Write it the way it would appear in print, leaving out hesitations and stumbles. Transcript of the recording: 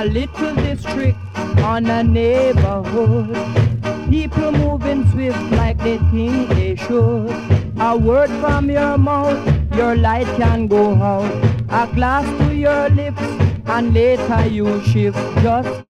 a little district on a neighborhood. People moving swift like they think they should. A word from your mouth, your light can go out. A glass to your lips, and later you shift. Just